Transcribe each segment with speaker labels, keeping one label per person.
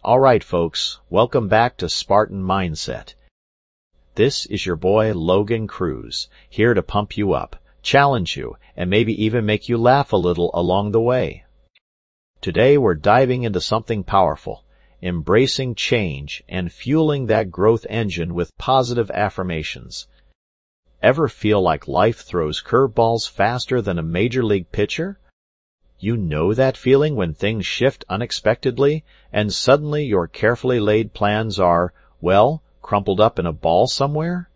Speaker 1: All right, folks, welcome back to Spartan Mindset. This is your boy Logan Cruz, here to pump you up, challenge you, and maybe even make you laugh a little along the way. Today we're diving into something powerful, embracing change and fueling that growth engine with positive affirmations. Ever feel like life throws curveballs faster than a major league pitcher? You know that feeling when things shift unexpectedly and suddenly your carefully laid plans are, well, crumpled up in a ball somewhere?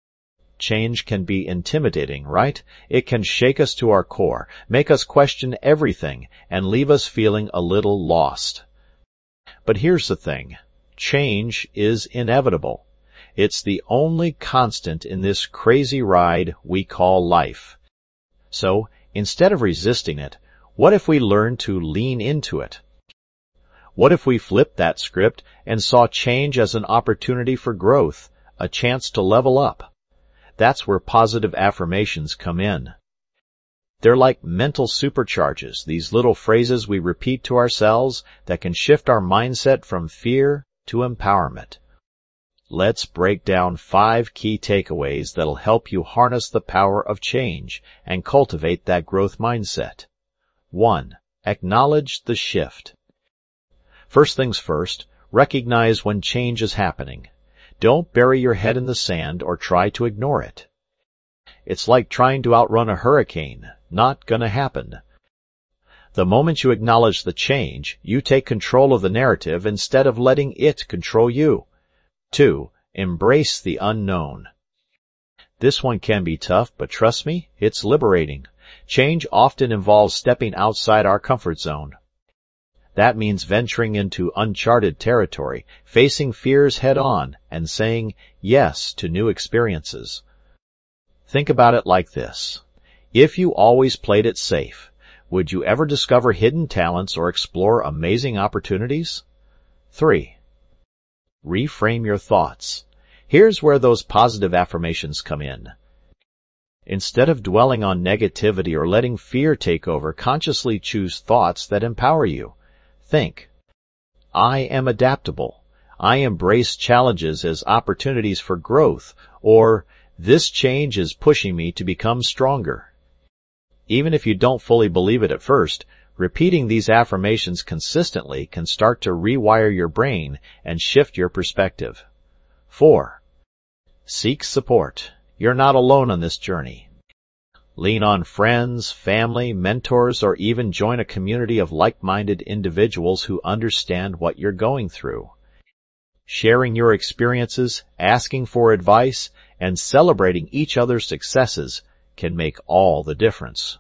Speaker 1: Change can be intimidating, right? It can shake us to our core, make us question everything, and leave us feeling a little lost. But here's the thing. Change is inevitable. It's the only constant in this crazy ride we call life. So, instead of resisting it, what if we learned to lean into it? What if we flipped that script and saw change as an opportunity for growth, a chance to level up? That's where positive affirmations come in. They're like mental supercharges, these little phrases we repeat to ourselves that can shift our mindset from fear to empowerment. Let's break down 5 key takeaways that'll help you harness the power of change and cultivate that growth mindset. 1. Acknowledge the shift. First things first, recognize when change is happening. Don't bury your head in the sand or try to ignore it. It's like trying to outrun a hurricane. Not gonna happen. The moment you acknowledge the change, you take control of the narrative instead of letting it control you. 2. Embrace the unknown. This one can be tough, but trust me, it's liberating. Change often involves stepping outside our comfort zone. That means venturing into uncharted territory, facing fears head-on, and saying yes to new experiences. Think about it like this. If you always played it safe, would you ever discover hidden talents or explore amazing opportunities? 3. Reframe your thoughts. Here's where those positive affirmations come in. Instead of dwelling on negativity or letting fear take over, consciously choose thoughts that empower you. Think, I am adaptable. I embrace challenges as opportunities for growth, or this change is pushing me to become stronger. Even if you don't fully believe it at first, repeating these affirmations consistently can start to rewire your brain and shift your perspective. 4. Seek support. You're not alone on this journey. Lean on friends, family, mentors, or even join a community of like-minded individuals who understand what you're going through. Sharing your experiences, asking for advice, and celebrating each other's successes can make all the difference.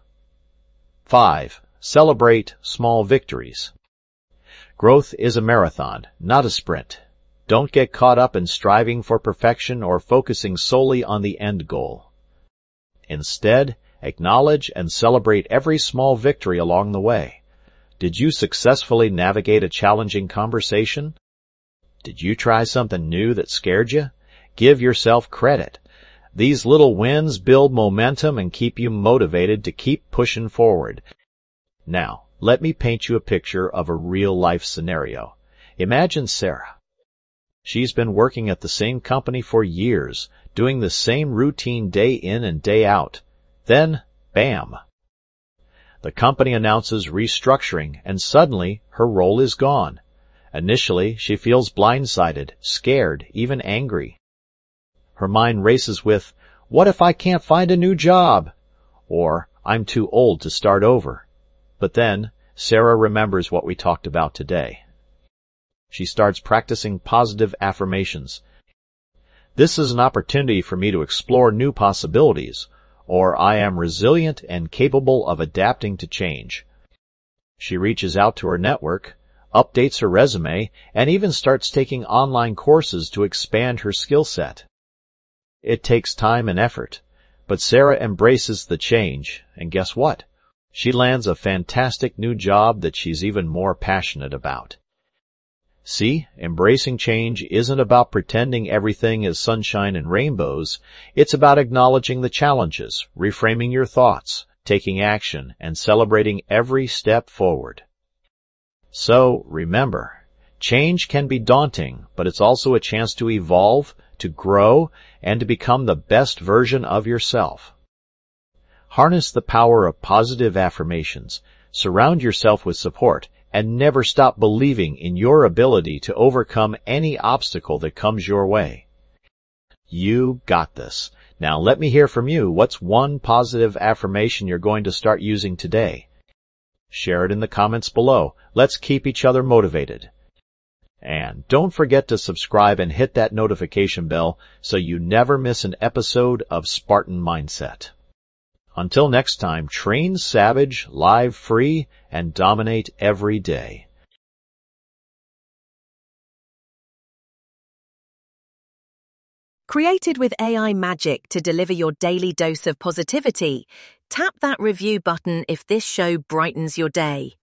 Speaker 1: 5. Celebrate small victories. Growth is a marathon, not a sprint. Don't get caught up in striving for perfection or focusing solely on the end goal. Instead, acknowledge and celebrate every small victory along the way. Did you successfully navigate a challenging conversation? Did you try something new that scared you? Give yourself credit. These little wins build momentum and keep you motivated to keep pushing forward. Now, let me paint you a picture of a real-life scenario. Imagine Sarah. She's been working at the same company for years, doing the same routine day in and day out. Then, bam! The company announces restructuring, and suddenly her role is gone. Initially, she feels blindsided, scared, even angry. Her mind races with, what if I can't find a new job? Or, I'm too old to start over. But then, Sarah remembers what we talked about today. She starts practicing positive affirmations. This is an opportunity for me to explore new possibilities, or I am resilient and capable of adapting to change. She reaches out to her network, updates her resume, and even starts taking online courses to expand her skill set. It takes time and effort, but Sarah embraces the change, and guess what? She lands a fantastic new job that she's even more passionate about. See, embracing change isn't about pretending everything is sunshine and rainbows. It's about acknowledging the challenges, reframing your thoughts, taking action, and celebrating every step forward. So, remember, Change can be daunting, but it's also a chance to evolve, to grow, and to become the best version of yourself. Harness the power of positive affirmations, surround yourself with support, and never stop believing in your ability to overcome any obstacle that comes your way. You got this. Now let me hear from you. What's one positive affirmation you're going to start using today? Share it in the comments below. Let's keep each other motivated. And don't forget to subscribe and hit that notification bell so you never miss an episode of Spartan Mindset. Until next time, train savage, live free, and dominate every day.
Speaker 2: Created with AI magic to deliver your daily dose of positivity, tap that review button if this show brightens your day.